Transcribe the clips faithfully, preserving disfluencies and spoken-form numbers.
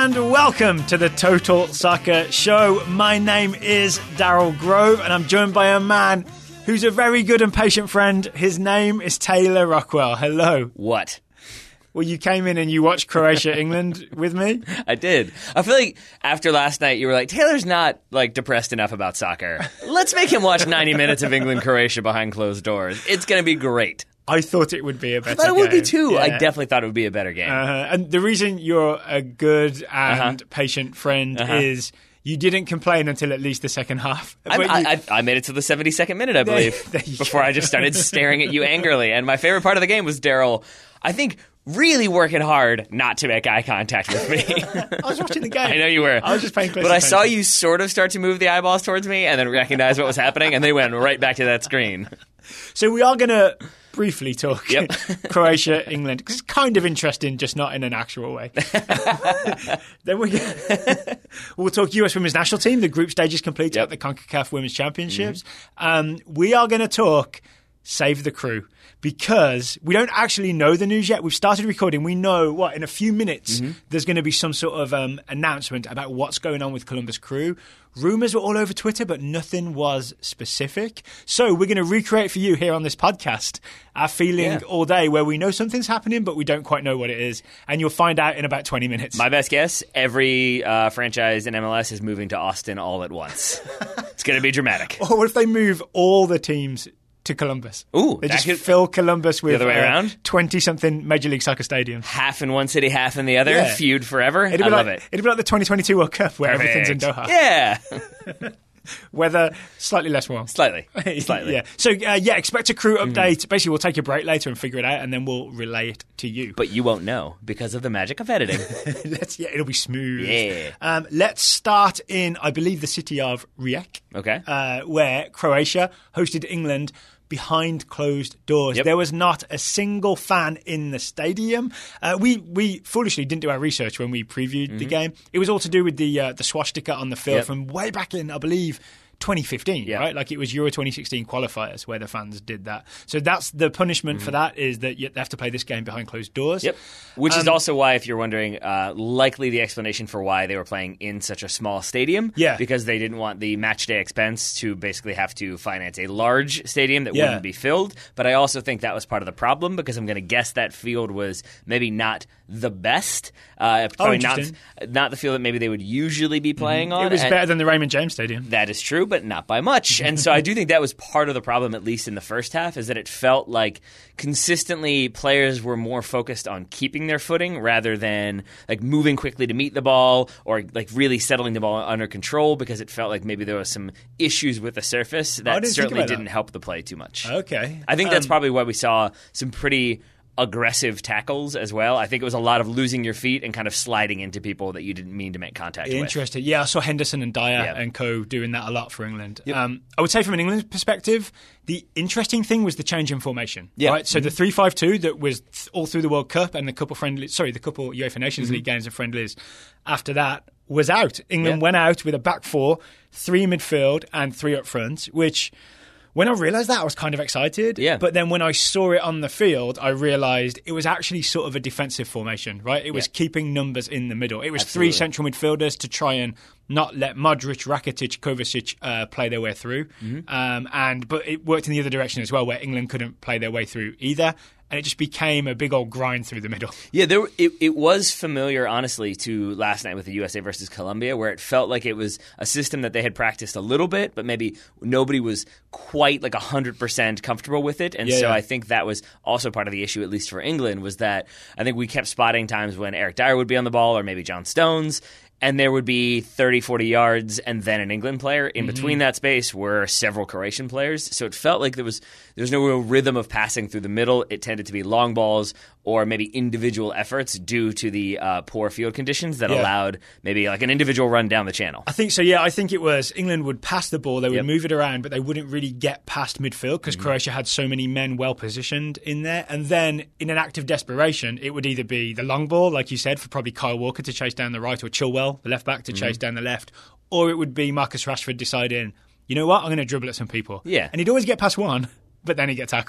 and welcome to the Total Soccer Show. My name is Daryl Grove, and I'm joined by a man who's a very good and patient friend. His name is Taylor Rockwell. Hello. What? Well, you came in and you watched Croatia-England with me. I did. I feel like after last night, you were like, Taylor's not like depressed enough about soccer. Let's make him watch ninety minutes of England-Croatia behind closed doors. It's going to be great. I thought it would be a better game. I thought it would be too. Yeah. I definitely thought it would be a better game. Uh-huh. And the reason you're a good and uh-huh. patient friend uh-huh. is you didn't complain until at least the second half. I, you, I, I made it to the seventy-second minute, I believe, there, there before I just started staring at you angrily. And my favorite part of the game was Daryl, I think, really working hard not to make eye contact with me. I was watching the game. I know you were. I was just paying close But I attention. saw you sort of start to move the eyeballs towards me and then recognize what was happening, and they went right back to that screen. So we are going to briefly talk yep. Croatia, England, because it's kind of interesting, just not in an actual way. Then we we'll talk U S Women's National Team. The group stage is complete yep. at the CONCACAF Women's Championships. Mm-hmm. Um, we are going to talk Save the Crew, because we don't actually know the news yet. We've started recording. We know, what, in a few minutes, mm-hmm. there's going to be some sort of um, announcement about what's going on with Columbus Crew. Rumours were all over Twitter, but nothing was specific. So we're going to recreate for you here on this podcast our feeling yeah. all day where we know something's happening, but we don't quite know what it is. And you'll find out in about twenty minutes. My best guess, every uh, franchise in M L S is moving to Austin all at once. It's going to be dramatic. Or what if they move all the teams to Columbus? Ooh, they just could, fill Columbus with the other way uh, around? twenty-something Major League Soccer stadiums. Half in one city, half in the other. Yeah. Feud forever. It'd I be love like, it. It'd be like the twenty twenty-two World Cup where Perfect. everything's in Doha. Yeah. Weather slightly less warm. Slightly. Slightly. yeah. So, uh, yeah, expect a crew update. Mm. Basically, we'll take a break later and figure it out, and then we'll relay it to you. But you won't know because of the magic of editing. let's, yeah, it'll be smooth. Yeah. Um, let's start in, I believe, the city of Rijeka. Okay. Uh, where Croatia hosted England behind closed doors. Yep. There was not a single fan in the stadium. Uh, we we foolishly didn't do our research when we previewed mm-hmm. the game. It was all to do with the uh, the swastika on the field yep. from way back in, I believe, twenty fifteen, yep. right? Like it was Euro twenty sixteen qualifiers where the fans did that. So that's the punishment mm-hmm. for that, is that you have to play this game behind closed doors. Yep. Which um, is also why, if you're wondering, uh, likely the explanation for why they were playing in such a small stadium. Yeah. Because they didn't want the match day expense to basically have to finance a large stadium that yeah. wouldn't be filled. But I also think that was part of the problem, because I'm going to guess that field was maybe not the best. Uh, probably oh, not, not the field that maybe they would usually be playing mm-hmm. on. It was and better than the Raymond James Stadium. That is true, but not by much. And so I do think that was part of the problem, at least in the first half, is that it felt like consistently players were more focused on keeping their footing rather than like moving quickly to meet the ball or like really settling the ball under control, because it felt like maybe there was some issues with the surface that didn't certainly didn't that. help the play too much. Okay. I think that's um, probably why we saw some pretty aggressive tackles as well. I think it was a lot of losing your feet and kind of sliding into people that you didn't mean to make contact with. Interesting. Yeah, I saw Henderson and Dyer yep. and co doing that a lot for England. Yep. Um, I would say from an England perspective, the interesting thing was the change in formation. Yep. Right? So mm-hmm. the three five two that was th- all through the World Cup and the couple friendly, sorry, the couple UEFA Nations mm-hmm. League games and friendlies after that was out. England yep. went out with a back four, three in midfield and three up front, which when I realised that, I was kind of excited. Yeah. But then when I saw it on the field, I realised it was actually sort of a defensive formation, right? It was yeah. keeping numbers in the middle. It was Absolutely. three central midfielders to try and not let Modric, Rakitic, Kovacic uh, play their way through. Mm-hmm. Um, and But it worked in the other direction as well, where England couldn't play their way through either. And it just became a big old grind through the middle. Yeah, there, it, it was familiar, honestly, to last night with the U S A versus Colombia, where it felt like it was a system that they had practiced a little bit, but maybe nobody was quite like one hundred percent comfortable with it. And yeah, so yeah. I think that was also part of the issue, at least for England, was that I think we kept spotting times when Eric Dyer would be on the ball or maybe John Stones, and there would be thirty, forty yards and then an England player. In mm-hmm. between that space were several Croatian players. So it felt like there was there was no real rhythm of passing through the middle. It tended to be long balls or maybe individual efforts due to the uh, poor field conditions that yeah. allowed maybe like an individual run down the channel. I think so, yeah. I think it was England would pass the ball, they would yep. move it around, but they wouldn't really get past midfield because mm-hmm. Croatia had so many men well positioned in there. And then in an act of desperation, it would either be the long ball, like you said, for probably Kyle Walker to chase down the right, or Chilwell, the left back, to mm-hmm. chase down the left, or it would be Marcus Rashford deciding, you know what, I'm going to dribble at some people. Yeah. And he'd always get past one, but then he'd get tackled.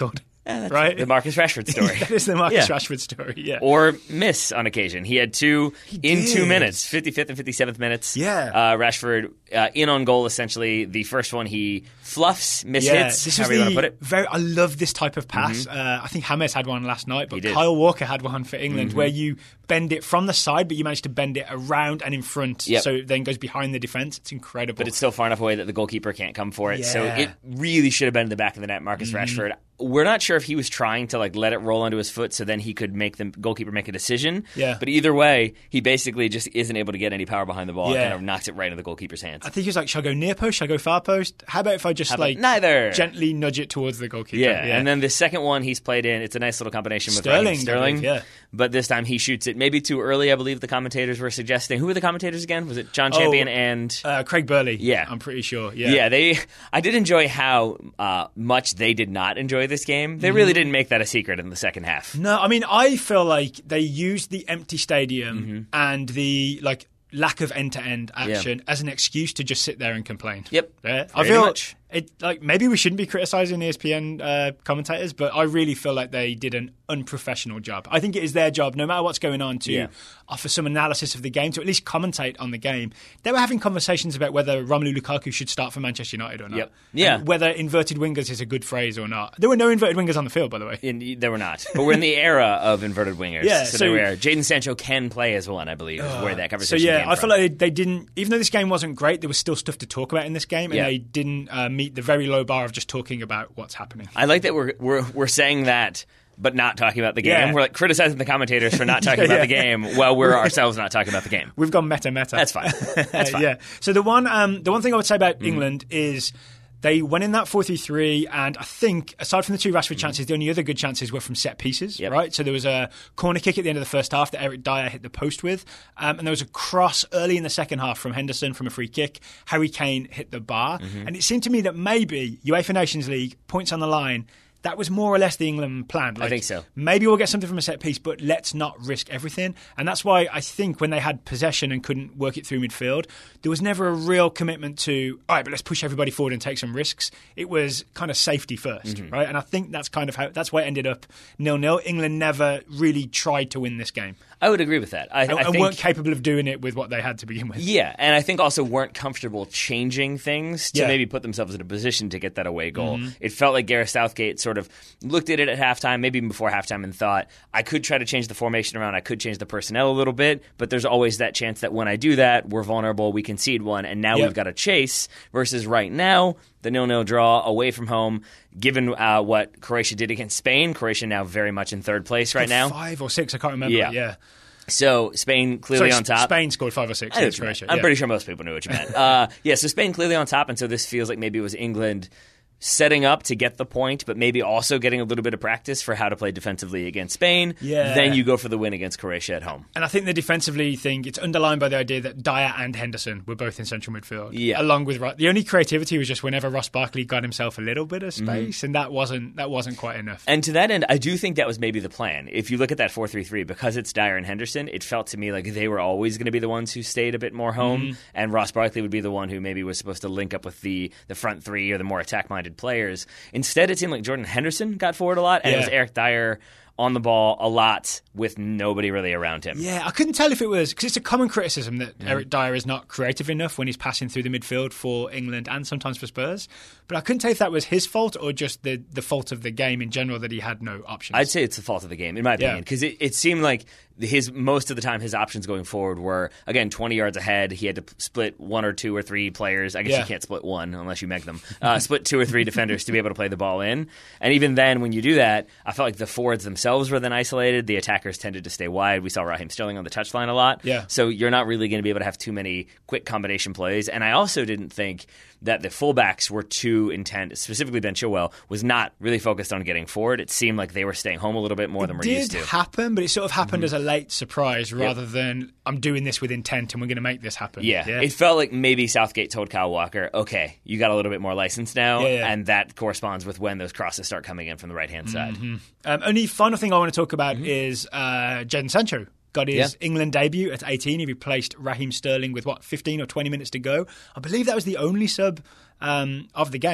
Yeah, that's right? The Marcus Rashford story. That is the Marcus Yeah. Rashford story, yeah. Or miss on occasion. He had two He in did. two minutes, fifty-fifth and fifty-seventh minutes. Yeah. Uh, Rashford uh, in on goal, essentially. The first one he fluffs, mishits, Yeah, this was however you want the to put it. very. I love this type of pass. Uh, I think James had one last night, but did. Kyle Walker had one for England where you bend it from the side, but you manage to bend it around and in front, Yep. so it then goes behind the defence. It's incredible. But it's still far enough away that the goalkeeper can't come for it. So Yeah. it really should have been in the back of the net, Marcus Rashford. We're not sure if he was trying to like let it roll onto his foot so then he could make the goalkeeper make a decision. Yeah. But either way, he basically just isn't able to get any power behind the ball. Yeah. And kind of knocks it right into the goalkeeper's hands. I think he was like, should I go near post? Should I go far post? How about if I just about like neither? gently nudge it towards the goalkeeper? Yeah. and then the second one he's played in, it's a nice little combination with Raheem Sterling, I Sterling. believe, yeah. But this time he shoots it maybe too early, I believe the commentators were suggesting. Who were the commentators again? Was it John Champion Oh, and... uh, Craig Burley. Yeah. I'm pretty sure. Yeah, Yeah, they. I did enjoy how uh, much they did not enjoy this game. They really didn't make that a secret in the second half. No, I mean, I feel like they used the empty stadium Mm-hmm. and the like lack of end-to-end action as an excuse to just sit there and complain. Yep, Yeah. I pretty feel much. it like maybe we shouldn't be criticizing E S P N uh, commentators, but I really feel like they did an unprofessional job. I think it is their job, no matter what's going on, to Yeah. offer some analysis of the game, to at least commentate on the game. They were having conversations about whether Romelu Lukaku should start for Manchester United or not. Yep. Yeah. And whether inverted wingers is a good phrase or not. There were no inverted wingers on the field, by the way. In, there were not, but we're in the era of inverted wingers. Yeah, so, so- they're where Jadon Sancho can play as one, I believe, is where that So conversation yeah, came I from. feel like they, they didn't. Even though this game wasn't great, there was still stuff to talk about in this game, and Yeah. they didn't uh, meet the very low bar of just talking about what's happening. I like that we're we're we're saying that, but not talking about the game. Yeah. We're like criticizing the commentators for not talking Yeah, about yeah. the game, while we're ourselves not talking about the game. We've gone meta meta. That's fine. That's fine. yeah. So the one um, the one thing I would say about England is they went in that four three three, and I think aside from the two Rashford chances, the only other good chances were from set pieces. Yep. Right. So there was a corner kick at the end of the first half that Eric Dyer hit the post with, um, and there was a cross early in the second half from Henderson from a free kick. Harry Kane hit the bar, and it seemed to me that maybe UEFA Nations League points on the line. That was more or less the England plan. Like, think so. Maybe we'll get something from a set piece, but let's not risk everything. And that's why I think when they had possession and couldn't work it through midfield, there was never a real commitment to, all right, but let's push everybody forward and take some risks. It was kind of safety first, Mm-hmm. right? And I think that's kind of how, that's why it ended up nil-nil. England never really tried to win this game. I would agree with that. I, And, I and think, weren't capable of doing it with what they had to begin with. Yeah, and I think also weren't comfortable changing things to Yeah. maybe put themselves in a position to get that away goal. Mm-hmm. It felt like Gareth Southgate sort of looked at it at halftime, maybe even before halftime, and thought, I could try to change the formation around, I could change the personnel a little bit, but there's always that chance that when I do that, we're vulnerable, we concede one, and now Yep. we've got to chase, versus right now, the nil-nil draw away from home, given uh, what Croatia did against Spain, Croatia now very much in third place right now. Five or six, I can't remember. Yeah. Yeah. So Spain clearly Sorry, on top. Spain scored five or six I know against what you meant. Croatia. I'm yeah. pretty sure most people knew what you meant. uh, yeah, so Spain clearly on top, and so this feels like maybe it was England setting up to get the point, but maybe also getting a little bit of practice for how to play defensively against Spain. Yeah. Then you go for the win against Croatia at home. And I think the defensively thing, it's underlined by the idea that Dyer and Henderson were both in central midfield. Yeah. Along with Ro- the only creativity was just whenever Ross Barkley got himself a little bit of space, and that wasn't that wasn't quite enough. And to that end, I do think that was maybe the plan. If you look at that four three three, because it's Dyer and Henderson, it felt to me like they were always going to be the ones who stayed a bit more home, Mm-hmm. and Ross Barkley would be the one who maybe was supposed to link up with the, the front three or the more attack-minded players. Instead, it seemed like Jordan Henderson got forward a lot, and it Yeah. was Eric Dyer on the ball a lot with nobody really around him. Yeah, I couldn't tell if it was because it's a common criticism that Eric Dyer is not creative enough when he's passing through the midfield for England and sometimes for Spurs. But I couldn't tell if that was his fault or just the, the fault of the game in general that he had no options. I'd say it's the fault of the game, in my Yeah. opinion, because it, it seemed like his most of the time his options going forward were, again, twenty yards ahead. He had to split one or two or three players. I guess Yeah. you can't split one unless you meg them. Uh, split two or three defenders to be able to play the ball in. And even then, when you do that, I felt like the forwards themselves were then isolated. The attackers tended to stay wide. We saw Raheem Sterling on the touchline a lot. Yeah. So you're not really going to be able to have too many quick combination plays. And I also didn't think that the fullbacks were too intent, specifically Ben Chilwell, was not really focused on getting forward. It seemed like they were staying home a little bit more than It we're did used to. happen, but it sort of happened as a late surprise rather than I'm doing this with intent and we're going to make this happen. Yeah. It felt like maybe Southgate told Kyle Walker, okay, you got a little bit more license now, Yeah, yeah. and that corresponds with when those crosses start coming in from the right-hand side. Um, only final thing I want to talk about is uh, Jadon Sancho. Got his Yeah. England debut at eighteen. He replaced Raheem Sterling with, what, fifteen or twenty minutes to go. I believe that was the only sub um, of the game.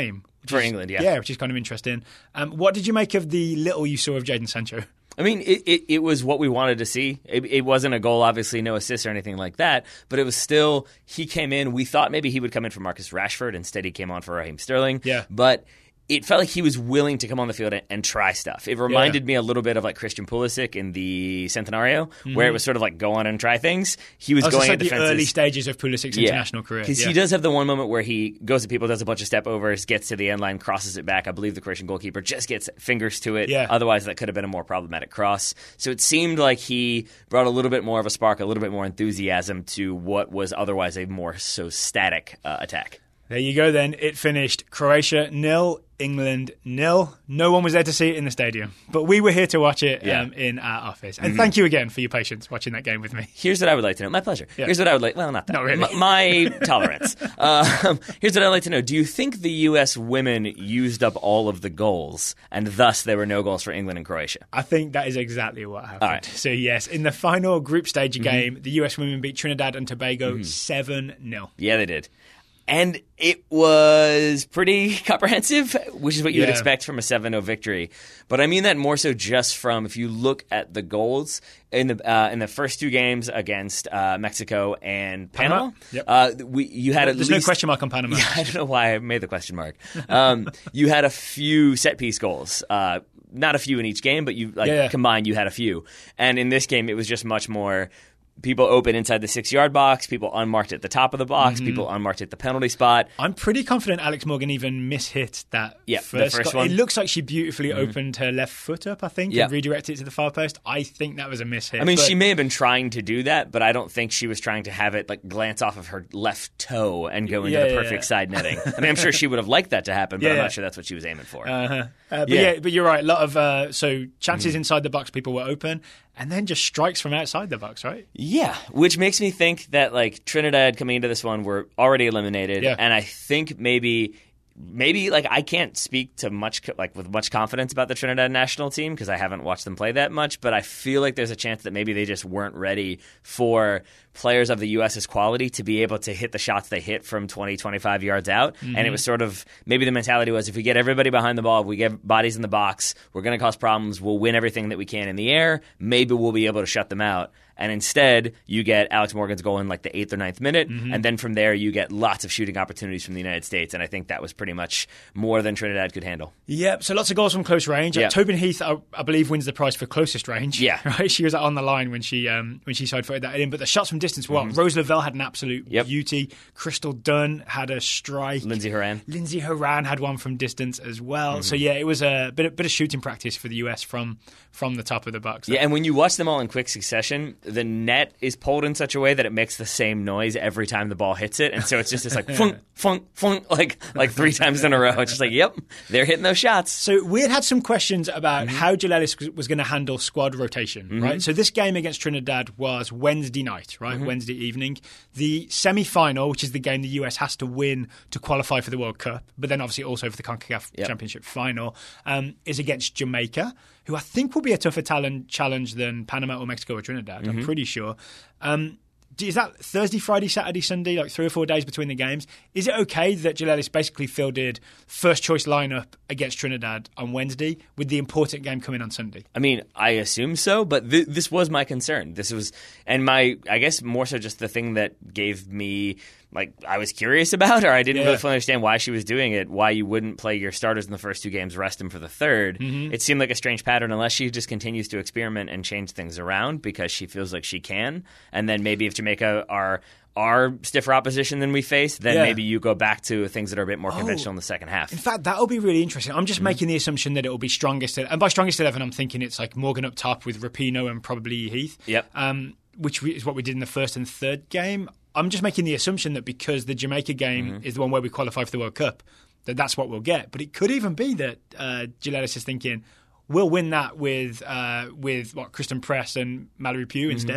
For is, England, yeah. Yeah, which is kind of interesting. Um, what did you make of the little you saw of Jadon Sancho? I mean, it, it, it was what we wanted to see. It, it wasn't a goal, obviously, no assists or anything like that, but it was still, he came in, we thought maybe he would come in for Marcus Rashford. Instead, he came on for Raheem Sterling. Yeah. But it felt like he was willing to come on the field and, and try stuff. It reminded yeah. me a little bit of like Christian Pulisic in the Centenario, mm-hmm. where it was sort of like go on and try things. He was oh, going so at the defenses. early stages of Pulisic's yeah. international career. Because yeah. he does have the one moment where he goes to people, does a bunch of step overs, gets to the end line, crosses it back. I believe the Croatian goalkeeper just gets fingers to it. Yeah. Otherwise, that could have been a more problematic cross. So it seemed like he brought a little bit more of a spark, a little bit more enthusiasm to what was otherwise a more so static uh, attack. There you go then. It finished Croatia nil, England nil. No one was there to see it in the stadium, but we were here to watch it yeah. um, in our office. And mm-hmm. thank you again for your patience watching that game with me. Here's what I would like to know. My pleasure. Yeah. Here's what I would like. Well, not that. Not really. M- my tolerance. Um, here's what I'd like to know. Do you think the U S women used up all of the goals, and thus there were no goals for England and Croatia? I think that is exactly what happened. All right. So, yes, in the final group stage mm-hmm. game, the U S women beat Trinidad and Tobago mm-hmm. seven nil. Yeah, they did. And it was pretty comprehensive, which is what you yeah. would expect from a seven nil victory. But I mean that more so just from, if you look at the goals in the uh, in the first two games against uh, Mexico and Panama, Panama? Yep. uh, we you had well, at there's least no question mark on Panama. Yeah, I don't know why I made the question mark. Um, you had a few set piece goals. Uh, not a few in each game, but you like yeah, yeah. combined, you had a few. And in this game, it was just much more. People open inside the six-yard box, people unmarked at the top of the box, mm-hmm. people unmarked at the penalty spot. I'm pretty confident Alex Morgan even mishit that yeah, first, the first goal. one. It looks like she beautifully mm-hmm. opened her left foot up, I think, yeah. and redirected it to the far post. I think that was a mishit. I mean, but... she may have been trying to do that, but I don't think she was trying to have it like glance off of her left toe and go into yeah, the yeah, perfect yeah. side netting. I mean, I'm sure she would have liked that to happen, but yeah, I'm yeah. not sure that's what she was aiming for. Uh-huh. Uh, but yeah. yeah, but you're right. A lot of uh, so chances mm. inside the box, people were open, and then just strikes from outside the box, right? Yeah, which makes me think that like Trinidad coming into this one were already eliminated, yeah. and I think maybe. Maybe like I can't speak to much like with much confidence about the Trinidad national team because I haven't watched them play that much, but I feel like there's a chance that maybe they just weren't ready for players of the U S's quality to be able to hit the shots they hit from twenty, twenty-five yards out. Mm-hmm. And it was sort of maybe the mentality was if we get everybody behind the ball, if we get bodies in the box, we're going to cause problems. We'll win everything that we can in the air. Maybe we'll be able to shut them out. And instead, you get Alex Morgan's goal in like the eighth or ninth minute, mm-hmm. and then from there you get lots of shooting opportunities from the United States, and I think that was pretty much more than Trinidad could handle. Yep, so lots of goals from close range. Yep. Uh, Tobin Heath, I, I believe, wins the prize for closest range. Yeah, right. She was on the line when she um, when she side footed that in, but the shots from distance. Well, mm-hmm. Rose Lavelle had an absolute yep. beauty. Crystal Dunn had a strike. Lindsay Horan. Lindsay Horan had one from distance as well. Mm-hmm. So yeah, it was a bit, a bit of shooting practice for the U S from from the top of the box. Yeah, and when you watch them all in quick succession, the net is pulled in such a way that it makes the same noise every time the ball hits it, and so it's just this like funk, funk, funk, like like three times in a row. It's just like, yep, they're hitting those shots. So we had had some questions about mm-hmm. how Jill Ellis was going to handle squad rotation, mm-hmm. right? So this game against Trinidad was Wednesday night, right? Mm-hmm. Wednesday evening. The semi-final, which is the game the U S has to win to qualify for the World Cup, but then obviously also for the CONCACAF yep. Championship final, um, is against Jamaica, who I think will be a tougher talent challenge than Panama or Mexico or Trinidad. Mm-hmm. I'm pretty sure. Um, is that Thursday, Friday, Saturday, Sunday, like three or four days between the games? Is it okay that Jill Ellis basically fielded first choice lineup against Trinidad on Wednesday with the important game coming on Sunday? I mean, I assume so, but th- this was my concern. This was, and my, I guess more so just the thing that gave me, like, I was curious about, or I didn't yeah. really fully understand why she was doing it, why you wouldn't play your starters in the first two games, rest them for the third. Mm-hmm. It seemed like a strange pattern unless she just continues to experiment and change things around because she feels like she can. And then maybe if Jamaica are are stiffer opposition than we face, then yeah. maybe you go back to things that are a bit more oh, conventional in the second half. In fact, that'll be really interesting. I'm just mm-hmm. making the assumption that it will be strongest, and by strongest eleven, I'm thinking it's like Morgan up top with Rapinoe and probably Heath. Yep. Um, which is what we did in the first and third game. I'm just making the assumption that because the Jamaica game mm-hmm. is the one where we qualify for the World Cup, that that's what we'll get. But it could even be that uh, Jill Ellis is thinking, we'll win that with uh, with what Kristen Press and Mallory Pugh mm-hmm. instead,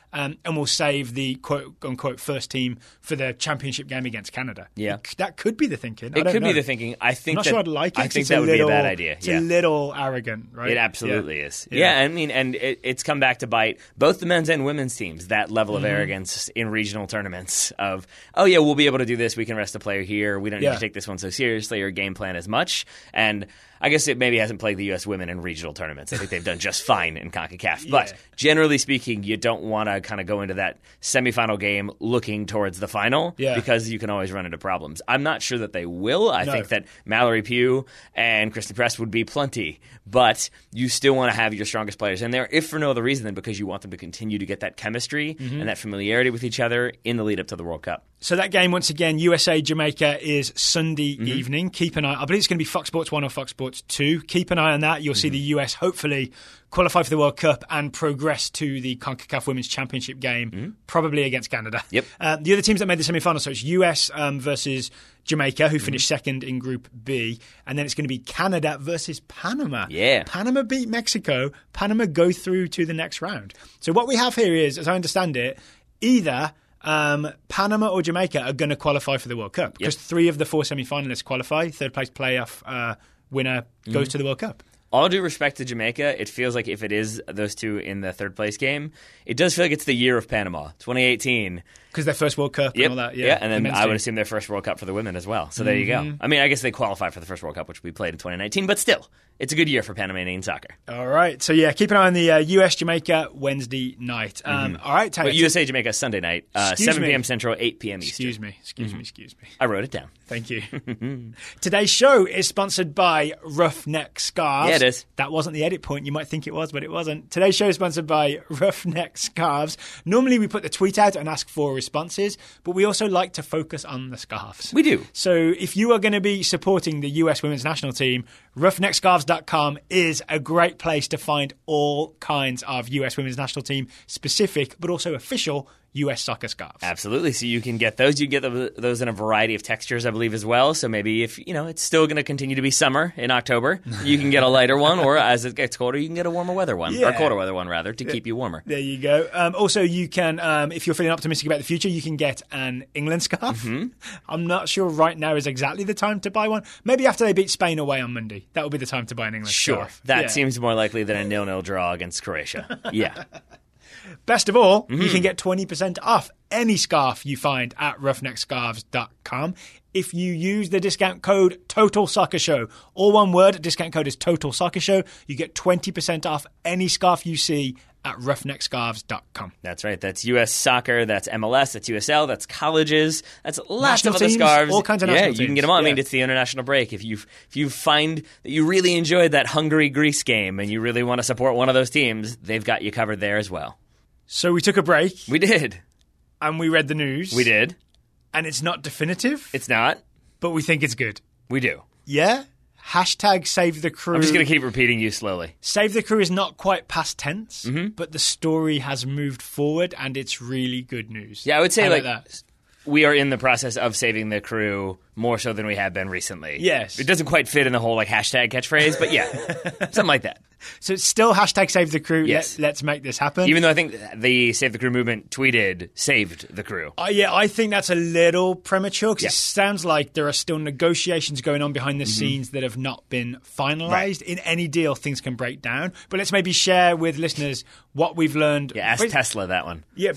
um, and we'll save the quote-unquote first team for the championship game against Canada. Yeah. It, that could be the thinking. I It don't could know. be the thinking. I think I'm not that, sure I'd like it. I think It's that a would little, be a bad idea. It's yeah. a little arrogant, right? It absolutely yeah. is. Yeah. Yeah, I mean, and it, it's come back to bite both the men's and women's teams, that level of mm-hmm. arrogance in regional tournaments of, oh, yeah, we'll be able to do this. We can rest a player here. We don't need Yeah. to take this one so seriously or game plan as much. And I guess it maybe hasn't plagued the U S women in regional tournaments. I think they've done just fine in CONCACAF. Yeah. But generally speaking, you don't want to kind of go into that semifinal game looking towards the final Yeah. because you can always run into problems. I'm not sure that they will. I No. think that Mallory Pugh and Kristen Press would be plenty, but you still want to have your strongest players in there, if for no other reason than because you want them to continue to get that chemistry Mm-hmm. and that familiarity with each other in the lead up to the World Cup. So that game, once again, U S A Jamaica is Sunday Mm-hmm. evening. Keep an eye. I believe it's going to be Fox Sports one or Fox Sports two. Keep an eye on that. You'll Mm-hmm. see the U S hopefully qualify for the World Cup and progress to the CONCACAF Women's Championship game, Mm-hmm. probably against Canada. Yep. Uh, the other teams that made the semi-final, so it's U S um, versus Jamaica, who finished second in Group B, and then it's going to be Canada versus Panama. Yeah. Panama beat Mexico. Panama go through to the next round. So what we have here is, as I understand it, either um, Panama or Jamaica are going to qualify for the World Cup because Yep. three of the four semi-finalists qualify. Third place playoff uh, winner goes Mm-hmm. to the World Cup. All due respect to Jamaica, it feels like if it is those two in the third place game, it does feel like it's the year of Panama, twenty eighteen. Because their first World Cup Yep. and all that. Yeah, and then the men's I would team. assume their first World Cup for the women as well. So there you Mm-hmm. go. I mean, I guess they qualified for the first World Cup, which we played in twenty nineteen, but still, it's a good year for Panamanian soccer. All right. So, yeah, keep an eye on the uh, U S Jamaica Wednesday night. Um, Mm-hmm. All right, Tyler. But U S A Jamaica Sunday night, uh, Excuse seven me. p.m. Central, eight p.m. Eastern. Excuse me. Excuse me. Excuse me. I wrote it down. Thank you. Today's show is sponsored by Roughneck Scarves. Yeah, it is. That wasn't the edit point. You might think it was, but it wasn't. Today's show is sponsored by Roughneck Scarves. Normally, we put the tweet out and ask for responses, but we also like to focus on the scarves. We do. So if you are going to be supporting the U S women's national team, roughneck scarves dot com is a great place to find all kinds of U S women's national team specific, but also official U S soccer scarves. Absolutely. So you can get those. You can get those in a variety of textures, I believe, as well. So maybe if, you know, it's still going to continue to be summer in October, you can get a lighter one, or as it gets colder, you can get a warmer weather one, Yeah. or colder weather one, rather, to keep you warmer. There you go. Um, also, you can, um, if you're feeling optimistic about the future, you can get an England scarf. Mm-hmm. I'm not sure right now is exactly the time to buy one. Maybe after they beat Spain away on Monday. That would be the time to buy an England Sure. scarf. That Yeah. seems more likely than a nil-nil draw against Croatia. Yeah. Best of all, Mm-hmm. you can get twenty percent off any scarf you find at roughneck scarves dot com if you use the discount code Total Soccer Show. All one word, discount code is Total Soccer Show. You get twenty percent off any scarf you see at roughneck scarves dot com. That's right. That's U S soccer. That's M L S. That's U S L. That's colleges. That's lots National of other teams, scarves. all kinds of yeah, national you can teams. get them all. I mean, Yeah. it's the international break. If you if you find that you really enjoyed that Hungary-Greece game and you really want to support one of those teams, they've got you covered there as well. So we took a break We did. and we read the news. We did. And it's not definitive, It's not. but we think it's good. We do. Yeah? Hashtag save the crew. I'm just going to keep repeating you slowly. Save the crew is not quite past tense, Mm-hmm. but the story has moved forward and it's really good news. Yeah, I would say How like about that? we are in the process of saving the crew more so than we have been recently. Yes. It doesn't quite fit in the whole like hashtag catchphrase, but yeah, something like that. So it's still hashtag save the crew. Yes. Let, let's make this happen. Even though I think the Save the Crew movement tweeted saved the crew. Uh, yeah, I think that's a little premature because Yeah. it sounds like there are still negotiations going on behind the scenes that have not been finalised. Right. In any deal, things can break down. But let's maybe share with listeners what we've learned. Yeah, ask Bas- Tesla that one. Yeah.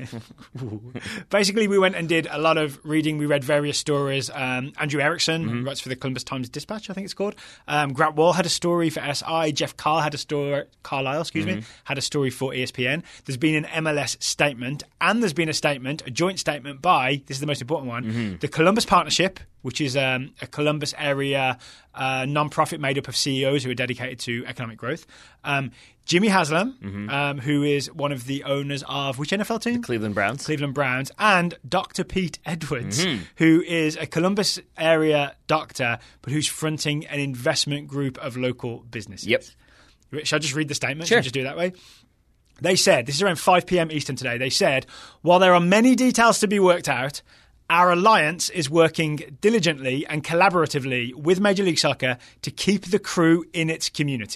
Basically, we went and did a lot of reading. We read various stories. Um, Andrew Erickson, Mm-hmm. who writes for the Columbus Times Dispatch, I think it's called. Um, Grant Wall had a story for S I. Jeff Carl had a story. Carlisle, excuse Mm-hmm. me, had a story for E S P N. There's been an M L S statement, and there's been a statement, a joint statement by, this is the most important one, Mm-hmm. the Columbus Partnership, which is um, a Columbus area uh, non-profit made up of C E Os who are dedicated to economic growth. Um, Jimmy Haslam, Mm-hmm. um, who is one of the owners of which N F L team? Cleveland Browns. Cleveland Browns, and Doctor Pete Edwards, Mm-hmm. who is a Columbus area doctor, but who's fronting an investment group of local businesses. Yep. Shall I just read the statement? Sure. Shall I just do it that way? They said, this is around five p.m. Eastern today, they said, while there are many details to be worked out, our alliance is working diligently and collaboratively with Major League Soccer to keep the crew in its community.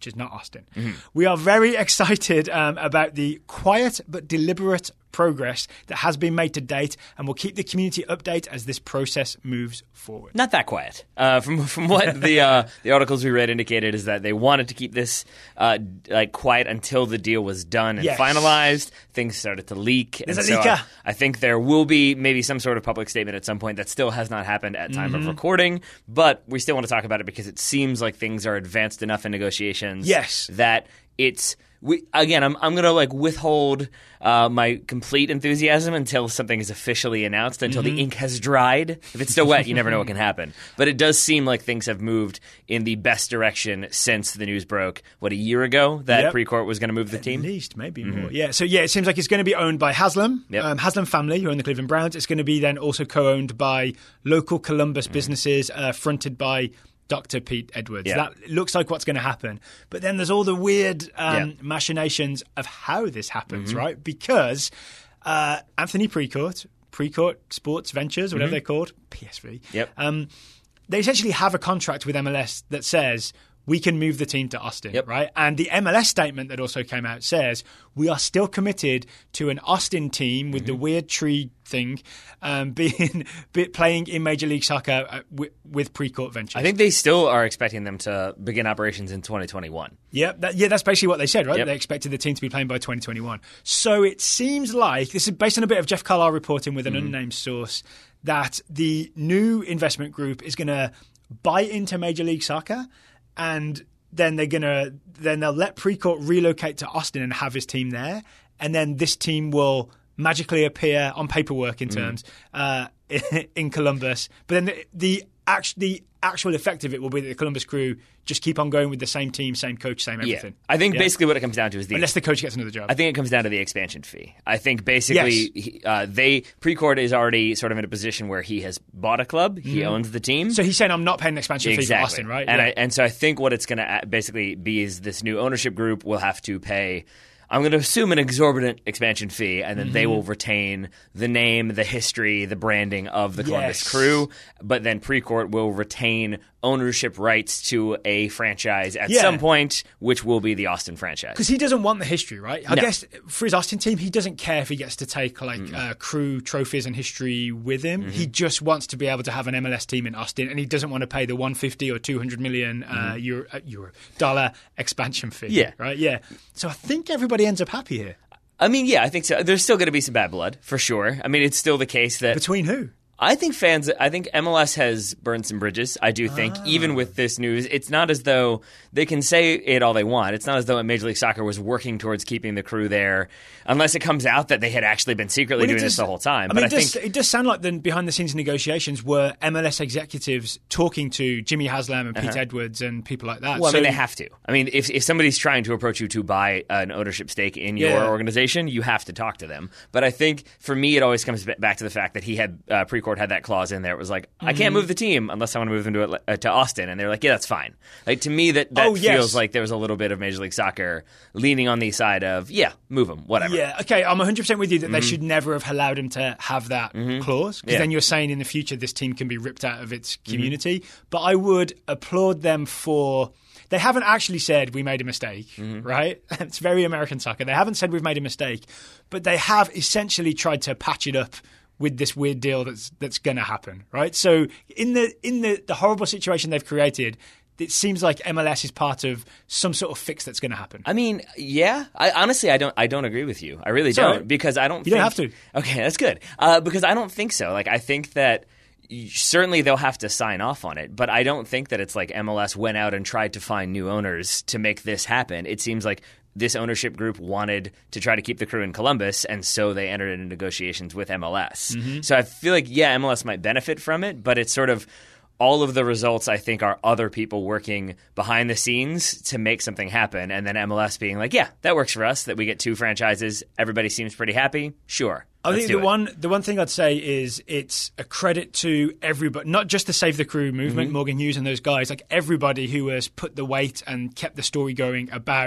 which is not Austin. Mm-hmm. We are very excited um, about the quiet but deliberate progress that has been made to date, and we'll keep the community updated as this process moves forward. Not that quiet. Uh, from from what the uh, the articles we read indicated is that they wanted to keep this uh, like quiet until the deal was done and yes. finalized. Things started to leak. There's and a so leaker. I, I think there will be maybe some sort of public statement at some point that still has not happened at time mm-hmm. of recording, but we still want to talk about it because it seems like things are advanced enough in negotiations yes. that it's we again I'm I'm gonna like withhold uh, my complete enthusiasm until something is officially announced, until mm-hmm. the ink has dried. If it's still wet, you never know what can happen. But it does seem like things have moved in the best direction since the news broke, what, a year ago, that yep. Precourt was going to move the At team? At least, maybe mm-hmm. more. Yeah, so yeah, it seems like it's going to be owned by Haslam, yep. um, Haslam family, who own the Cleveland Browns. It's going to be then also co-owned by local Columbus mm-hmm. businesses, uh, fronted by Doctor Pete Edwards. Yeah. That looks like what's going to happen. But then there's all the weird um, yeah. machinations of how this happens, mm-hmm. right? Because uh, Anthony Precourt, Precourt Sports Ventures, whatever mm-hmm. they're called, P S V, yep. um, they essentially have a contract with M L S that says we can move the team to Austin, yep. right? And the M L S statement that also came out says we are still committed to an Austin team with mm-hmm. the weird tree thing um, being be, playing in Major League Soccer uh, with, with Precourt Ventures. I think they still are expecting them to begin operations in twenty twenty-one. Yeah, that, yeah, that's basically what they said, right? Yep. They expected the team to be playing by twenty twenty-one. So it seems like, this is based on a bit of Jeff Carlisle reporting with an mm-hmm. unnamed source, that the new investment group is going to buy into Major League Soccer, and then they're gonna then they'll let Precourt relocate to Austin and have his team there, and then this team will magically appear on paperwork in terms mm. uh, in Columbus. But then the the, act- the actual effect of it will be that the Columbus Crew just keep on going with the same team, same coach, same everything. Yeah. I think yeah. basically what it comes down to is the unless the coach gets another job. I think it comes down to the expansion fee. I think basically yes. he, uh, they Precourt is already sort of in a position where he has bought a club, he mm. owns the team. So he's saying I'm not paying an expansion exactly. fee for Austin, right? And yeah. I, and so I think what it's going to basically be is this new ownership group will have to pay, I'm going to assume, an exorbitant expansion fee, and then mm-hmm. they will retain the name, the history, the branding of the Columbus yes. Crew, but then Precourt will retain ownership rights to a franchise at yeah. some point, which will be the Austin franchise. Because he doesn't want the history, right? I no. guess for his Austin team, he doesn't care if he gets to take like mm. uh, Crew trophies and history with him. Mm-hmm. He just wants to be able to have an M L S team in Austin, and he doesn't want to pay the one hundred fifty or two hundred million uh, mm-hmm. euro, uh, euro dollar expansion fee. Yeah, right. Yeah. So I think everybody ends up happy here. I mean, yeah, I think so. There's still going to be some bad blood for sure. I mean, it's still the case that between who? I think fans, I think M L S has burned some bridges. I do think, ah. even with this news, it's not as though they can say it all they want. It's not as though Major League Soccer was working towards keeping the Crew there, unless it comes out that they had actually been secretly well, doing does, this the whole time. I but mean, I it, does, think it does sound like the behind-the-scenes negotiations were M L S executives talking to Jimmy Haslam and Pete uh-huh. Edwards and people like that. Well, so, I mean, they have to. I mean, if if somebody's trying to approach you to buy an ownership stake in your yeah. organization, you have to talk to them. But I think, for me, it always comes back to the fact that he had uh, Precourt had that clause in there. It was like, mm-hmm. I can't move the team unless I want to move them to uh, to Austin, and they're like, yeah, that's fine. Like, to me, that, that oh, feels yes. like there was a little bit of Major League Soccer leaning on the side of, yeah, move them, whatever. Yeah, okay, I'm one hundred percent with you that mm-hmm. they should never have allowed him to have that mm-hmm. clause, because yeah. then you're saying in the future this team can be ripped out of its community. Mm-hmm. But I would applaud them for... They haven't actually said we made a mistake, mm-hmm. right? It's very American soccer. They haven't said we've made a mistake, but they have essentially tried to patch it up with this weird deal that's that's going to happen, right? So in the in the, the horrible situation they've created, it seems like M L S is part of some sort of fix that's going to happen. I mean, yeah. I, honestly, I don't. I don't agree with you. I really Sorry. don't, because I don't. You think, don't have to. Okay, that's good. Uh, because I don't think so. Like, I think that. Certainly they'll have to sign off on it, but I don't think that it's like M L S went out and tried to find new owners to make this happen. It seems like this ownership group wanted to try to keep the Crew in Columbus, and so they entered into negotiations with M L S. Mm-hmm. So I feel like, yeah, M L S might benefit from it, but it's sort of all of the results, I think, are other people working behind the scenes to make something happen, and then M L S being like, yeah, that works for us, that we get two franchises, everybody seems pretty happy, sure. I think the it. one the one thing I'd say is it's a credit to everybody, not just the Save the Crew movement, mm-hmm. Morgan Hughes and those guys, like everybody who has put the weight and kept the story going about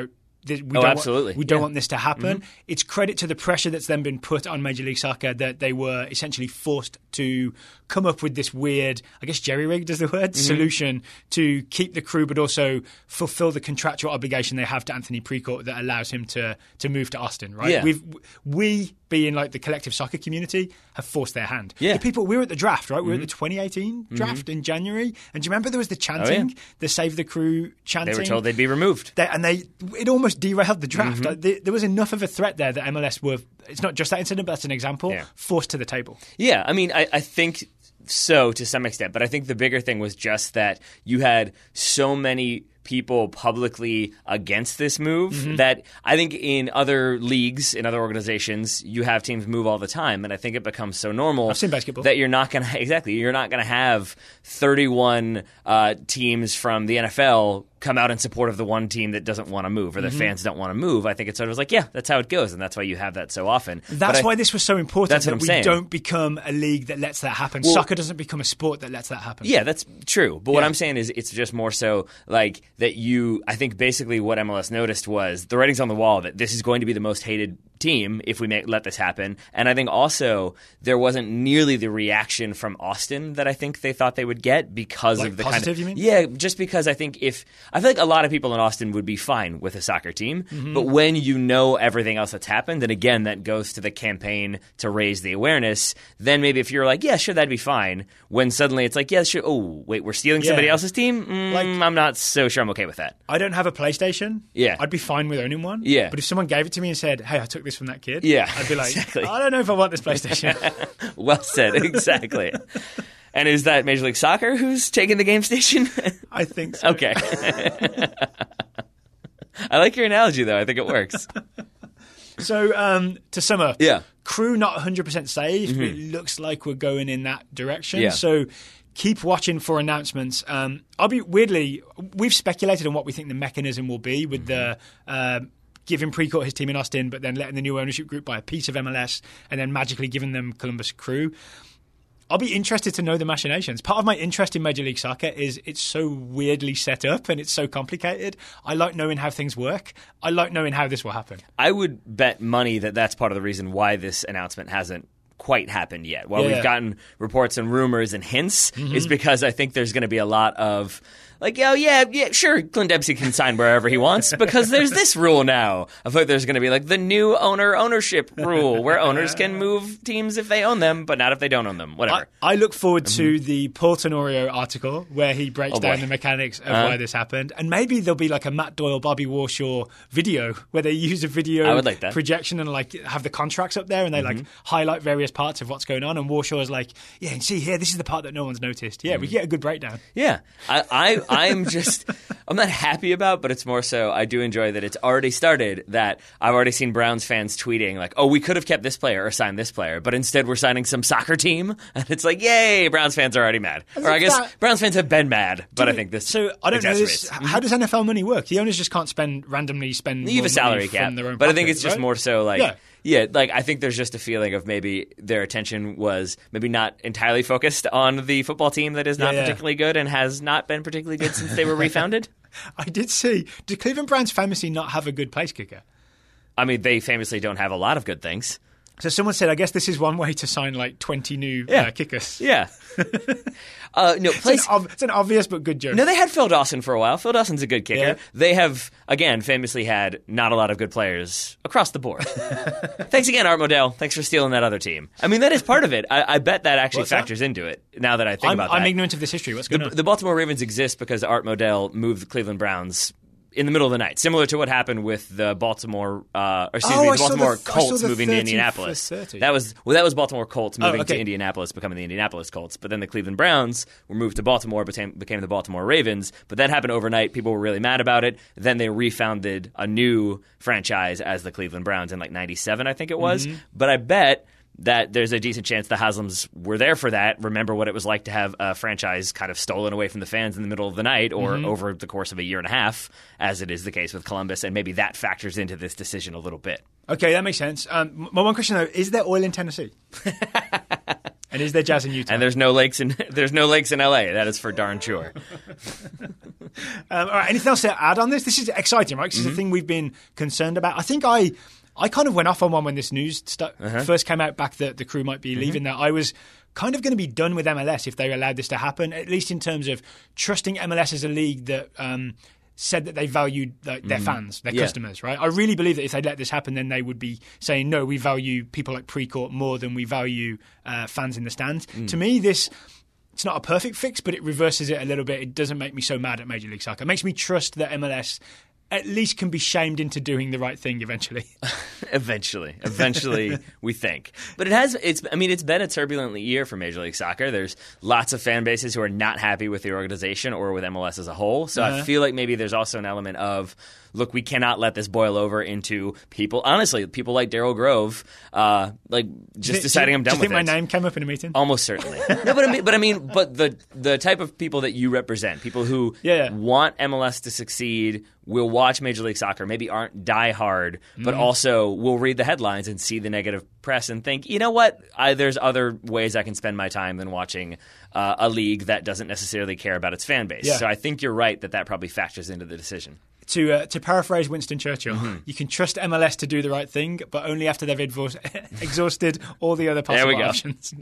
We oh, don't absolutely. Want, we don't yeah. want this to happen. Mm-hmm. It's credit to the pressure that's then been put on Major League Soccer that they were essentially forced to come up with this weird, I guess jerry-rigged is the word, mm-hmm. solution to keep the crew but also fulfill the contractual obligation they have to Anthony Precourt that allows him to to move to Austin, right? Yeah. We've, we, being like the collective soccer community, have forced their hand. Yeah. The people, we were at the draft, right? We were mm-hmm. at the twenty eighteen draft mm-hmm. in January. And do you remember there was the chanting, oh, yeah. the Save the Crew chanting? They were told they'd be removed. They, and they it almost derailed the draft. Mm-hmm. Like, they, there was enough of a threat there that M L S were, it's not just that incident, but that's an example, yeah. forced to the table. Yeah, I mean, I, I think so to some extent, but I think the bigger thing was just that you had so many people publicly against this move mm-hmm. that I think in other leagues, in other organizations, you have teams move all the time, and I think it becomes so normal I've seen basketball. that you're not going to exactly you're not going to have thirty-one uh, teams from the N F L come out in support of the one team that doesn't want to move or the mm-hmm. fans don't want to move. I think it's sort of like, yeah, that's how it goes, and that's why you have that so often. That's I, why this was so important that's that what I'm we saying. don't become a league that lets that happen. Well, Soccer doesn't become a sport that lets that happen. Yeah, that's true. But yeah. what I'm saying is it's just more so like that you – I think basically what M L S noticed was the writing's on the wall that this is going to be the most hated team if we make, let this happen. And I think also there wasn't nearly the reaction from Austin that I think they thought they would get because like of the positive, kind of – you mean? Yeah, just because I think if – I feel like a lot of people in Austin would be fine with a soccer team. Mm-hmm. But when you know everything else that's happened, and again, that goes to the campaign to raise the awareness, then maybe if you're like, yeah, sure, that'd be fine, when suddenly it's like, yeah, sure, oh, wait, we're stealing yeah. somebody else's team? Mm, Like, I'm not so sure I'm okay with that. I don't have a PlayStation. Yeah. I'd be fine with owning one. Yeah. But if someone gave it to me and said, hey, I took this from that kid, yeah, I'd be like, exactly. I don't know if I want this PlayStation. Well said, exactly. And is that Major League Soccer who's taking the game station? I think so. Okay. I like your analogy, though. I think it works. So, um, to sum up, yeah. crew not one hundred percent safe, mm-hmm. but it looks like we're going in that direction. Yeah. So keep watching for announcements. Um, I'll be weirdly, we've speculated on what we think the mechanism will be with mm-hmm. the uh, giving Precourt his team in Austin, but then letting the new ownership group buy a piece of M L S and then magically giving them Columbus Crew. I'll be interested to know the machinations. Part of my interest in Major League Soccer is it's so weirdly set up and it's so complicated. I like knowing how things work. I like knowing how this will happen. I would bet money that that's part of the reason why this announcement hasn't quite happened yet. While yeah. we've gotten reports and rumors and hints, mm-hmm. is because I think there's going to be a lot of like, oh, yeah, yeah, sure, Clint Dempsey can sign wherever he wants because there's this rule now. I thought there's going to be like the new owner ownership rule where owners can move teams if they own them, but not if they don't own them, whatever. I, I look forward mm-hmm. to the Paul Tenorio article where he breaks oh, down boy. the mechanics of uh-huh. why this happened. And maybe there'll be like a Matt Doyle, Bobby Warshaw video where they use a video I would like that. projection and like have the contracts up there and they mm-hmm. like highlight various parts of what's going on. And Warshaw is like, yeah, and see here, this is the part that no one's noticed. Yeah, mm-hmm. we get a good breakdown. Yeah, I, I, I'm just, I'm not happy about, but it's more so I do enjoy that it's already started, that I've already seen Browns fans tweeting like, oh, we could have kept this player or signed this player, but instead we're signing some soccer team. And it's like, yay, Browns fans are already mad. Or I guess that, Browns fans have been mad, but we, I think this So I don't know this. Mm-hmm. How does N F L money work? The owners just can't spend, randomly spend You have a salary cap, from their own but pocket, I think it's just right? more so like, yeah. Yeah, like I think there's just a feeling of maybe their attention was maybe not entirely focused on the football team that is not yeah, yeah. particularly good and has not been particularly good since they were refounded. I did see. Did Cleveland Browns famously not have a good place kicker? I mean, they famously don't have a lot of good things. So someone said, I guess this is one way to sign like twenty new yeah. uh, kickers. Yeah. uh, no, place, it's, an ob- it's an obvious but good joke. No, they had Phil Dawson for a while. Phil Dawson's a good kicker. Yeah. They have, again, famously had not a lot of good players across the board. Thanks again, Art Modell. Thanks for stealing that other team. I mean, that is part of it. I, I bet that actually What's factors that? into it, now that I think I'm, about that. I'm ignorant of this history. What's going the, on? The Baltimore Ravens exist because Art Modell moved the Cleveland Browns in the middle of the night, similar to what happened with the Baltimore, uh, or excuse oh, me, I the saw Baltimore the, Colts the moving to Indianapolis. thirty. That was well, that was Baltimore Colts moving oh, okay. to Indianapolis, becoming the Indianapolis Colts. But then the Cleveland Browns were moved to Baltimore, became, became the Baltimore Ravens. But that happened overnight. People were really mad about it. Then they refounded a new franchise as the Cleveland Browns in like ninety-seven, I think it was. Mm-hmm. But I bet that there's a decent chance the Haslams were there for that, remember what it was like to have a franchise kind of stolen away from the fans in the middle of the night or mm-hmm. over the course of a year and a half, as it is the case with Columbus, and maybe that factors into this decision a little bit. Okay, that makes sense. Um, my one question, though, is there oil in Tennessee? And is there jazz in Utah? And there's no lakes in there's no lakes in L A. That is for darn sure. all right, anything else to add on this? This is exciting, right? Because mm-hmm. it's a thing we've been concerned about. I think I I kind of went off on one when this news st- uh-huh. first came out back that the Crew might be mm-hmm. leaving, that I was kind of going to be done with M L S if they allowed this to happen, at least in terms of trusting M L S as a league that um, said that they valued like, their mm. fans, their yeah. customers, right? I really believe that if they let this happen, then they would be saying, no, we value people like Precourt more than we value uh, fans in the stands. Mm. To me, this... It's not a perfect fix, but it reverses it a little bit. It doesn't make me so mad at Major League Soccer. It makes me trust that M L S at least can be shamed into doing the right thing eventually. eventually. Eventually, we think. But it has, it's, I mean, it's been a turbulent year for Major League Soccer. There's lots of fan bases who are not happy with the organization or with M L S as a whole. So uh-huh. I feel like maybe there's also an element of, look, we cannot let this boil over into people. Honestly, people like Daryl Grove, uh, like just do, deciding do, I'm done with it. Do you think my name came up in a meeting? Almost certainly. no, but I mean, but I mean, but the the type of people that you represent, people who yeah, yeah. want M L S to succeed, will watch Major League Soccer, maybe aren't diehard, but mm. also will read the headlines and see the negative press and think, you know what, I, there's other ways I can spend my time than watching uh, a league that doesn't necessarily care about its fan base. Yeah. So I think you're right that that probably factors into the decision. To uh, to paraphrase Winston Churchill, mm-hmm. you can trust M L S to do the right thing, but only after they've advo- exhausted all the other possible there we go. options.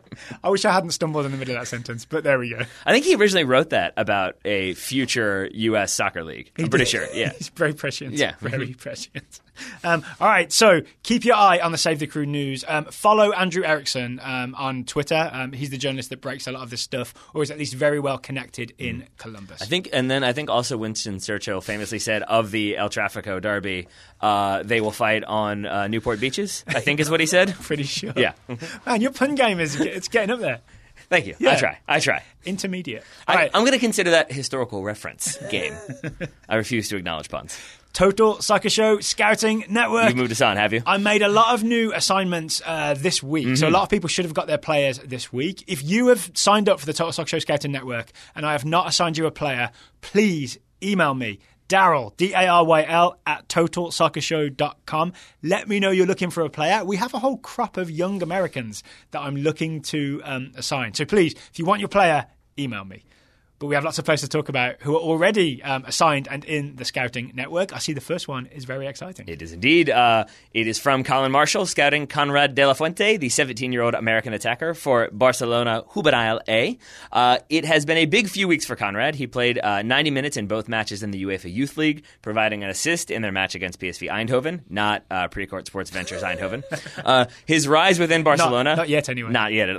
I wish I hadn't stumbled in the middle of that sentence, but there we go. I think he originally wrote that about a future U S soccer league. I'm he pretty did. sure. Yeah, he's very prescient. Yeah, very prescient. Um, all right, so keep your eye on the Save the Crew news. Um, follow Andrew Erickson um, on Twitter. Um, he's the journalist that breaks a lot of this stuff, or is at least very well connected in mm. Columbus. I think, and then I think also Winston Churchill famously said of the El Tráfico Derby, uh, they will fight on uh, Newport beaches. I think is what he said. Pretty sure. Yeah, man, your pun game is it's getting up there. Thank you. Yeah. I try. I try. Intermediate. I, All right. I'm going to consider that historical reference game. I refuse to acknowledge puns. Total Soccer Show Scouting Network. You've moved us on, have you? I made a lot of new assignments uh, this week. Mm-hmm. So a lot of people should have got their players this week. If you have signed up for the Total Soccer Show Scouting Network and I have not assigned you a player, please email me. Daryl, D A R Y L, at total soccer show dot com. Let me know you're looking for a player. We have a whole crop of young Americans that I'm looking to um, assign. So please, if you want your player, email me. But we have lots of players to talk about who are already um, assigned and in the Scouting Network. I see the first one is very exciting. It is indeed. Uh, it is from Colin Marshall, scouting Conrad de la Fuente, the seventeen-year-old American attacker for Barcelona Juvenil A. Uh, it has been a big few weeks for Conrad. He played uh, ninety minutes in both matches in the UEFA Youth League, providing an assist in their match against P S V Eindhoven, not uh, Precourt Sports Ventures Eindhoven. Uh, his rise within Barcelona... Not, not yet, anyway. Not yet.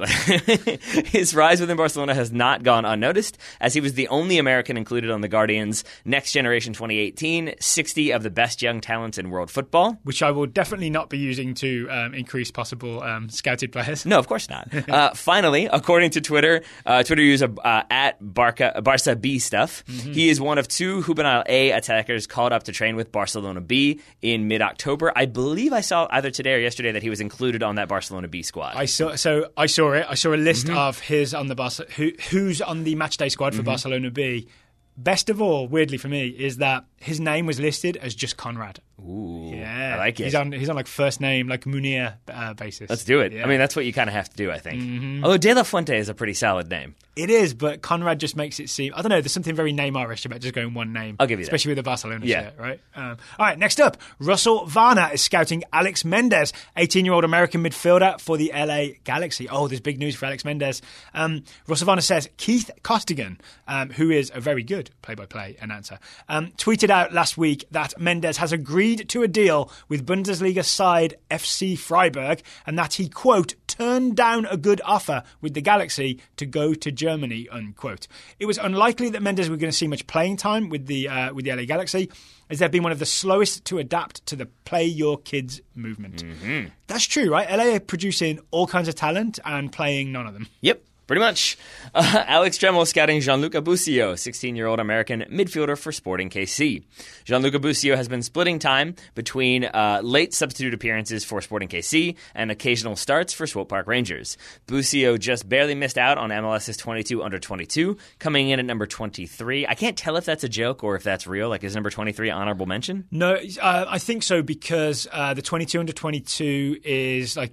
His rise within Barcelona has not gone unnoticed, as he was the only American included on the Guardian's Next Generation twenty eighteen, sixty of the best young talents in world football. Which I will definitely not be using to um, increase possible um, scouted players. No, of course not. uh, finally, according to Twitter, uh, Twitter user uh, at Barca, Barca B stuff, mm-hmm. he is one of two Juvenil A attackers called up to train with Barcelona B in mid-October. I believe I saw either today or yesterday that he was included on that Barcelona B squad. I saw. So I saw it. I saw a list mm-hmm. of his on the Barca, who, who's on the matchday squad for mm-hmm. Barcelona B. Best of all, weirdly for me, is that his name was listed as just Conrad. Ooh, yeah, I like it. He's on he's on like first name, like Munir uh, basis. Let's do it. Yeah. I mean, that's what you kind of have to do, I think. Mm-hmm. Although De La Fuente is a pretty solid name. It is, but Conrad just makes it seem... I don't know, there's something very Neymar-ish about just going one name. I'll give you especially that. with the Barcelona yeah. shirt, right? Um, all right, next up, Russell Varner is scouting Alex Mendez, eighteen-year-old American midfielder for the L A Galaxy. Oh, there's big news for Alex Mendez. Um, Russell Varner says Keith Costigan, um, who is a very good play-by-play announcer, um, tweeted out last week that Mendez has agreed to a deal with Bundesliga side F C Freiburg and that he, quote, turned down a good offer with the Galaxy to go to Germany, unquote. It was unlikely that Mendes were going to see much playing time with the uh, with the L A Galaxy, as they've been one of the slowest to adapt to the play your kids movement. Mm-hmm. That's true, right? L A are producing all kinds of talent and playing none of them. Yep. Pretty much. Uh, Alex Dremel scouting Gianluca Busio, sixteen-year-old American midfielder for Sporting K C. Gianluca Busio has been splitting time between uh, late substitute appearances for Sporting K C and occasional starts for Swope Park Rangers. Busio just barely missed out on M L S's twenty-two under twenty-two, coming in at number twenty-three. I can't tell if that's a joke or if that's real. Like, is number twenty-three honorable mention? No, uh, I think so because uh, the twenty-two under twenty-two is like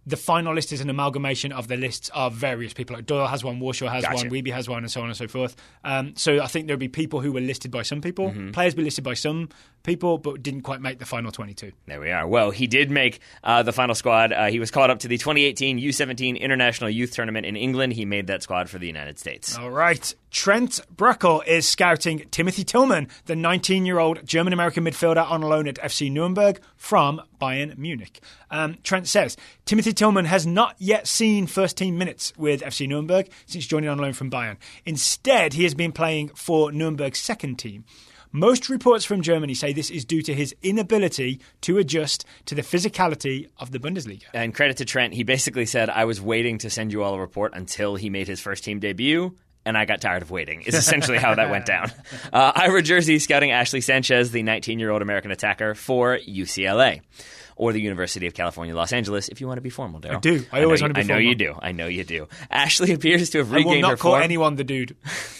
the final list is an amalgamation of the lists of various people. Like Doyle has one, Warshaw has Gotcha. one, Weeby has one, and so on and so forth. Um, so I think there'll be people who were listed by some people, Mm-hmm. players be listed by some people, but didn't quite make the final twenty-two. There we are. Well, he did make uh, the final squad. Uh, he was called up to the twenty eighteen U seventeen International Youth Tournament in England. He made that squad for the United States. All right. Trent Bruckel is scouting Timothy Tillman, the nineteen-year-old German-American midfielder on loan at F C Nuremberg from Bayern Munich. Um, Trent says, Timothy Tillman has not yet seen first-team minutes with F C Nuremberg since joining on loan from Bayern. Instead, he has been playing for Nuremberg's second team. Most reports from Germany say this is due to his inability to adjust to the physicality of the Bundesliga. And credit to Trent, he basically said, I was waiting to send you all a report until he made his first team debut, and I got tired of waiting, is essentially how that went down. Uh, Ira Jersey scouting Ashley Sanchez, the nineteen-year-old American attacker, for U C L A. Or the University of California, Los Angeles, if you want to be formal, Daryl. I do. I always know want to be I know formal. you do. I know you do. Ashley appears to have I will regained not her call form. anyone the dude.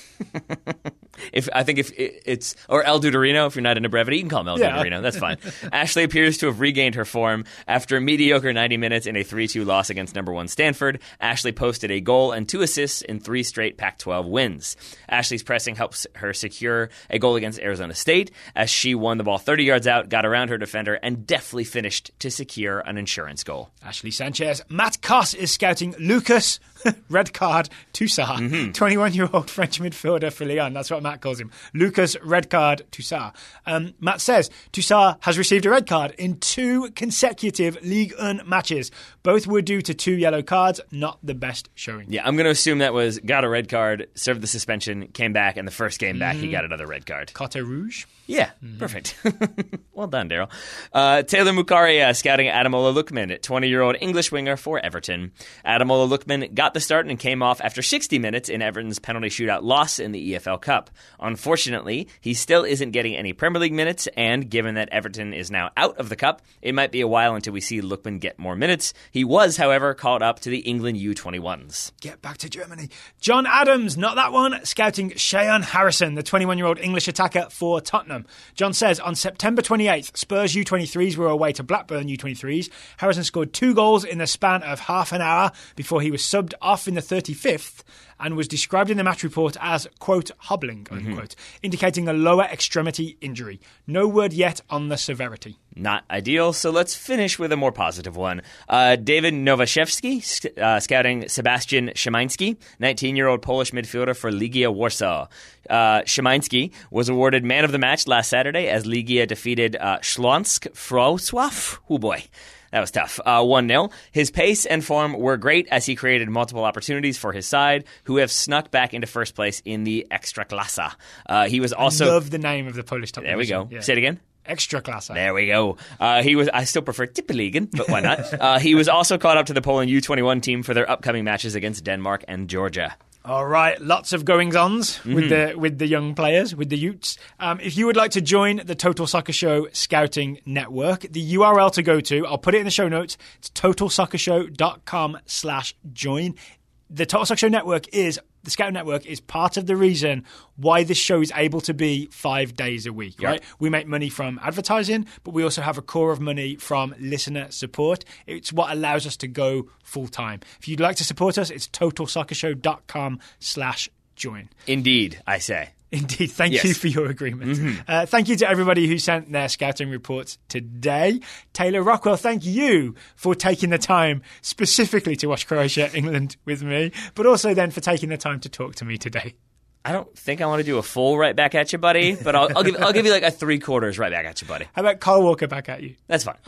If I think if it's or El Duderino, if you're not into brevity, you can call him El Yeah. Duderino. That's fine. Ashley appears to have regained her form after a mediocre ninety minutes in a three two loss against number one Stanford. Ashley posted a goal and two assists in three straight Pac twelve wins. Ashley's pressing helps her secure a goal against Arizona State as she won the ball thirty yards out, got around her defender, and deftly finished to secure an insurance goal. Ashley Sanchez. Matt Koss is scouting Lucas, red card, Toussaint, Mm-hmm. twenty-one-year-old French midfielder for Lyon. That's what Matt calls him. Lucas, red card, Toussaint. Um, Matt says Toussaint has received a red card in two consecutive Ligue one matches. Both were due to two yellow cards, not the best showing. Yeah, I'm going to assume that was got a red card, served the suspension, came back, and the first game back he got another red card. Carte rouge. Yeah, perfect. Well done, Daryl. Uh, Taylor Mukaria scouting Ademola Lookman, twenty-year-old English winger for Everton. Ademola Lookman got the start and came off after sixty minutes in Everton's penalty shootout loss in the E F L Cup. Unfortunately, he still isn't getting any Premier League minutes, and given that Everton is now out of the Cup, it might be a while until we see Lookman get more minutes. He was, however, called up to the England U twenty-ones. Get back to Germany. John Adams, not that one, scouting Cheyenne Harrison, the twenty-one-year-old English attacker for Tottenham. John says, on September twenty-eighth, Spurs U twenty-threes were away to Blackburn U twenty-threes. Harrison scored two goals in the span of half an hour before he was subbed off in the thirty-fifth and was described in the match report as, quote, hobbling, unquote, mm-hmm. indicating a lower extremity injury. No word yet on the severity. Not ideal, so let's finish with a more positive one. Uh, David Nowaszewski, uh, scouting Sebastian Szymański, nineteen-year-old Polish midfielder for Legia Warsaw. Uh, Szymański was awarded man of the match last Saturday as Legia defeated uh, Śląsk Wrocław. Oh boy. That was tough. Uh, one nil. His pace and form were great as he created multiple opportunities for his side, who have snuck back into first place in the Ekstraklasa. Uh, he was also... I love the name of the Polish top There we division. go. Yeah. Say it again. Ekstraklasa. There we go. Uh, he was. I still prefer Tippeligaen, but why not? uh, he was also called up to the Poland U twenty-one team for their upcoming matches against Denmark and Georgia. All right, lots of goings-ons Mm-hmm. with the with the young players, with the Utes. Um, if you would like to join the Total Soccer Show Scouting Network, the U R L to go to, I'll put it in the show notes. It's totalsoccershow.com slash join. The Total Soccer Show Network is, the Scouting Network is part of the reason why this show is able to be five days a week, Yep. right? We make money from advertising, but we also have a core of money from listener support. It's what allows us to go full-time. If you'd like to support us, it's totalsoccershow.com slash join. Indeed, I say. Indeed. Thank Yes. you for your agreement. Mm-hmm. Uh, thank you to everybody who sent their scouting reports today. Taylor Rockwell, thank you for taking the time specifically to watch Croatia, England with me, but also then for taking the time to talk to me today. I don't think I want to do a full right back at you, buddy, but I'll, I'll give I'll give you like a three quarters right back at you, buddy. How about Kyle Walker back at you? That's fine.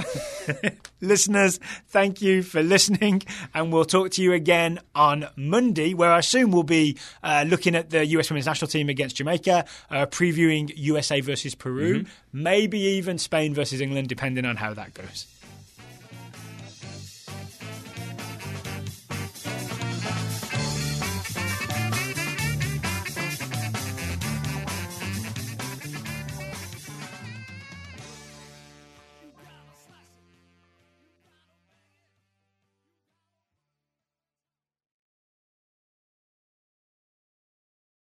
Listeners, thank you for listening, and we'll talk to you again on Monday, where I assume we'll be uh, looking at the U S Women's National Team against Jamaica, uh, previewing U S A versus Peru, mm-hmm. maybe even Spain versus England, depending on how that goes.